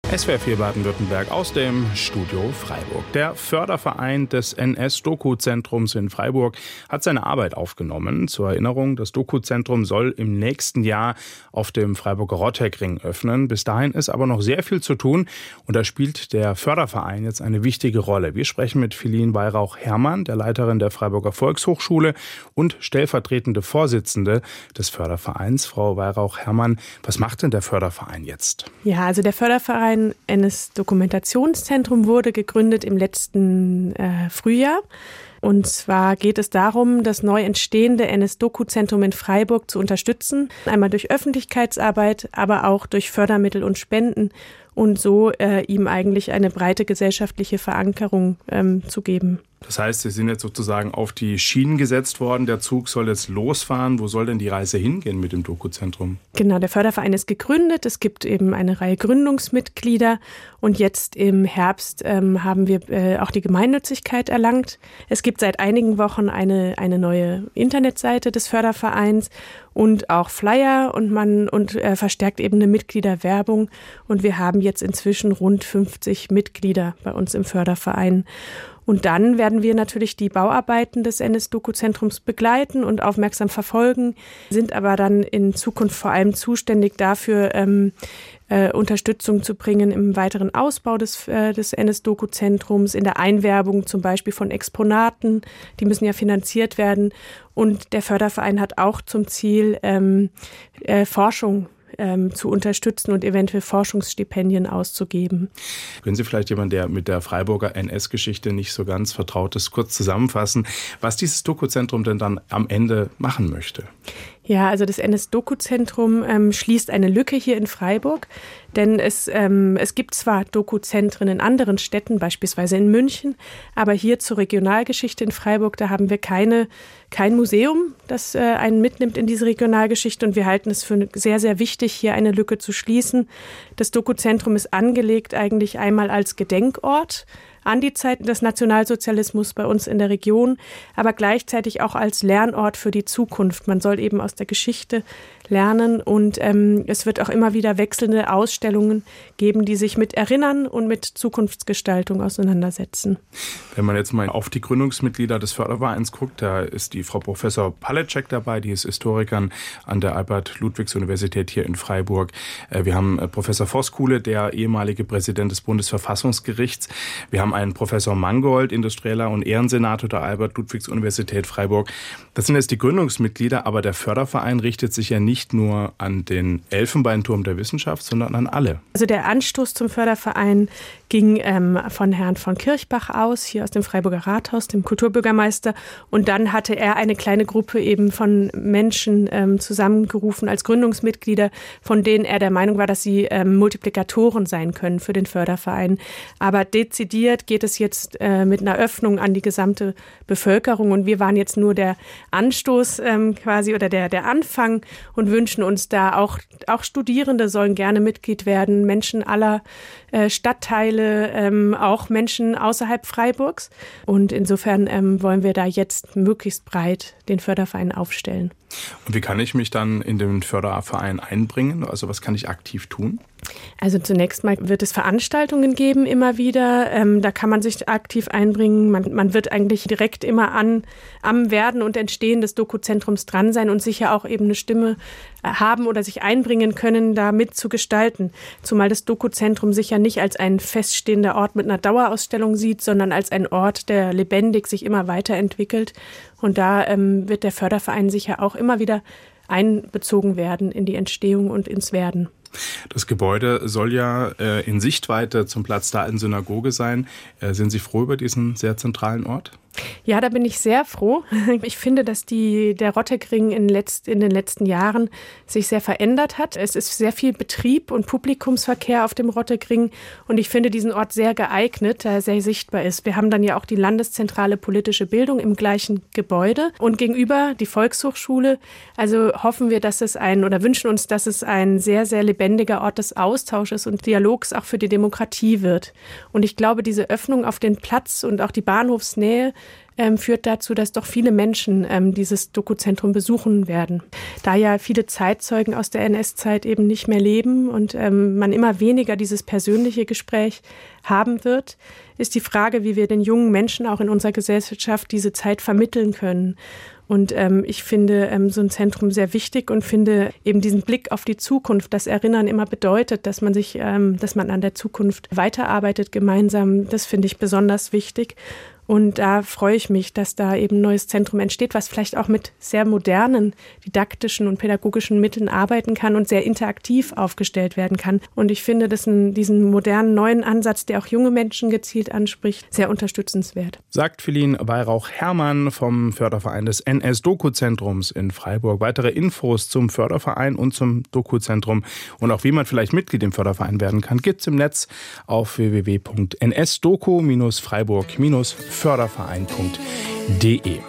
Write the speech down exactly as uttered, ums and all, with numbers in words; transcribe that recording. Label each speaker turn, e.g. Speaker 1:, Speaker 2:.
Speaker 1: S W R vier Baden-Württemberg aus dem Studio Freiburg. Der Förderverein des N S-Doku-Zentrums in Freiburg hat seine Arbeit aufgenommen. Zur Erinnerung, das Doku-Zentrum soll im nächsten Jahr auf dem Freiburger Rotteckring öffnen. Bis dahin ist aber noch sehr viel zu tun und da spielt der Förderverein jetzt eine wichtige Rolle. Wir sprechen mit Feline Weihrauch-Herrmann, der Leiterin der Freiburger Volkshochschule und stellvertretende Vorsitzende des Fördervereins. Frau Weihrauch-Herrmann, was macht denn der Förderverein jetzt?
Speaker 2: Ja, also der Förderverein N S-Dokumentationszentrum wurde gegründet im letzten äh, Frühjahr. Und zwar geht es darum, das neu entstehende N S-Doku-Zentrum in Freiburg zu unterstützen. Einmal durch Öffentlichkeitsarbeit, aber auch durch Fördermittel und Spenden und so äh, ihm eigentlich eine breite gesellschaftliche Verankerung ähm, zu geben.
Speaker 1: Das heißt, Sie sind jetzt sozusagen auf die Schienen gesetzt worden. Der Zug soll jetzt losfahren. Wo soll denn die Reise hingehen mit dem Doku-Zentrum?
Speaker 2: Genau, der Förderverein ist gegründet. Es gibt eben eine Reihe Gründungsmitglieder. Und jetzt im Herbst ähm, haben wir äh, auch die Gemeinnützigkeit erlangt. Es gibt seit einigen Wochen eine, eine neue Internetseite des Fördervereins und auch Flyer und man und äh, verstärkt eben eine Mitgliederwerbung. Und wir haben jetzt inzwischen rund fünfzig Mitglieder bei uns im Förderverein. Und dann werden wir natürlich die Bauarbeiten des N S-Doku-Zentrums begleiten und aufmerksam verfolgen, sind aber dann in Zukunft vor allem zuständig dafür, ähm, äh, Unterstützung zu bringen im weiteren Ausbau des, äh, des N S-Doku-Zentrums, in der Einwerbung zum Beispiel von Exponaten, die müssen ja finanziert werden. Und der Förderverein hat auch zum Ziel, ähm, äh, Forschung Ähm, zu unterstützen und eventuell Forschungsstipendien auszugeben.
Speaker 1: Können Sie vielleicht jemand, der mit der Freiburger N S-Geschichte nicht so ganz vertraut ist, kurz zusammenfassen, was dieses Doku-Zentrum denn dann am Ende machen möchte?
Speaker 2: Ja, also das N S-Doku-Zentrum ähm, schließt eine Lücke hier in Freiburg, denn es, ähm, es gibt zwar Doku-Zentren in anderen Städten, beispielsweise in München, aber hier zur Regionalgeschichte in Freiburg, da haben wir keine, kein Museum, das äh, einen mitnimmt in diese Regionalgeschichte und wir halten es für sehr, sehr wichtig, hier eine Lücke zu schließen. Das Doku-Zentrum ist angelegt eigentlich einmal als Gedenkort an die Zeiten des Nationalsozialismus bei uns in der Region, aber gleichzeitig auch als Lernort für die Zukunft. Man soll eben aus der Geschichte lernen und ähm, es wird auch immer wieder wechselnde Ausstellungen geben, die sich mit Erinnern und mit Zukunftsgestaltung auseinandersetzen.
Speaker 1: Wenn man jetzt mal auf die Gründungsmitglieder des Fördervereins guckt, da ist die Frau Professor Palecek dabei, die ist Historikerin an der Albert-Ludwigs-Universität hier in Freiburg. Wir haben Professor Voskuhle, der ehemalige Präsident des Bundesverfassungsgerichts. Wir haben einen Professor Mangold, Industrieller und Ehrensenator der Albert-Ludwigs-Universität Freiburg. Das sind jetzt die Gründungsmitglieder, aber der Förderverein richtet sich ja nicht nur an den Elfenbeinturm der Wissenschaft, sondern an alle.
Speaker 2: Also der Anstoß zum Förderverein ging ähm, von Herrn von Kirchbach aus, hier aus dem Freiburger Rathaus, dem Kulturbürgermeister. Und dann hatte er eine kleine Gruppe eben von Menschen ähm, zusammengerufen als Gründungsmitglieder, von denen er der Meinung war, dass sie ähm, Multiplikatoren sein können für den Förderverein. Aber dezidiert geht es jetzt äh, mit einer Öffnung an die gesamte Bevölkerung. Und wir waren jetzt nur der Anstoß ähm, quasi oder der, der Anfang und wünschen uns da auch, auch Studierende sollen gerne Mitglied werden, Menschen aller äh, Stadtteile, ähm, auch Menschen außerhalb Freiburgs. Und insofern ähm, wollen wir da jetzt möglichst breit den Förderverein aufstellen.
Speaker 1: Und wie kann ich mich dann in den Förderverein einbringen? Also was kann ich aktiv tun?
Speaker 2: Also zunächst mal wird es Veranstaltungen geben immer wieder. Ähm, da kann man sich aktiv einbringen. Man, man wird eigentlich direkt immer an am Werden und Entstehen des Doku-Zentrums dran sein und sicher auch eben eine Stimme haben oder sich einbringen können, da mitzugestalten. Zumal das Doku-Zentrum sich ja nicht als ein feststehender Ort mit einer Dauerausstellung sieht, sondern als ein Ort, der lebendig sich immer weiterentwickelt. Und da ähm, wird der Förderverein sicher auch immer wieder einbezogen werden in die Entstehung und ins Werden.
Speaker 1: Das Gebäude soll ja äh, in Sichtweite zum Platz der alten Synagoge sein. Äh, sind Sie froh über diesen sehr zentralen Ort?
Speaker 2: Ja, da bin ich sehr froh. Ich finde, dass die, der Rotteckring in, letzt, in den letzten Jahren sich sehr verändert hat. Es ist sehr viel Betrieb und Publikumsverkehr auf dem Rotteckring und ich finde diesen Ort sehr geeignet, da er sehr sichtbar ist. Wir haben dann ja auch die Landeszentrale Politische Bildung im gleichen Gebäude und gegenüber die Volkshochschule. Also hoffen wir, dass es ein oder wünschen uns, dass es ein sehr, sehr lebendiger Ort des Austausches und Dialogs auch für die Demokratie wird. Und ich glaube, diese Öffnung auf den Platz und auch die Bahnhofsnähe ähm, führt dazu, dass doch viele Menschen ähm, dieses Dokuzentrum besuchen werden. Da ja viele Zeitzeugen aus der N S-Zeit eben nicht mehr leben und ähm, man immer weniger dieses persönliche Gespräch haben wird, ist die Frage, wie wir den jungen Menschen auch in unserer Gesellschaft diese Zeit vermitteln können. Und ähm, ich finde ähm, so ein Zentrum sehr wichtig und finde eben diesen Blick auf die Zukunft, das Erinnern immer bedeutet, dass man sich, ähm, dass man an der Zukunft weiterarbeitet gemeinsam. Das finde ich besonders wichtig. Und da freue ich mich, dass da eben ein neues Zentrum entsteht, was vielleicht auch mit sehr modernen didaktischen und pädagogischen Mitteln arbeiten kann und sehr interaktiv aufgestellt werden kann. Und ich finde das ein, diesen modernen neuen Ansatz, der auch junge Menschen gezielt anspricht, sehr unterstützenswert.
Speaker 1: Sagt Feline Weihrauch-Herrmann vom Förderverein des N S-Doku-Zentrums in Freiburg. Weitere Infos zum Förderverein und zum Doku-Zentrum und auch wie man vielleicht Mitglied im Förderverein werden kann, gibt's im Netz auf w w w punkt n s doku Bindestrich freiburg Bindestrich förderverein punkt d e.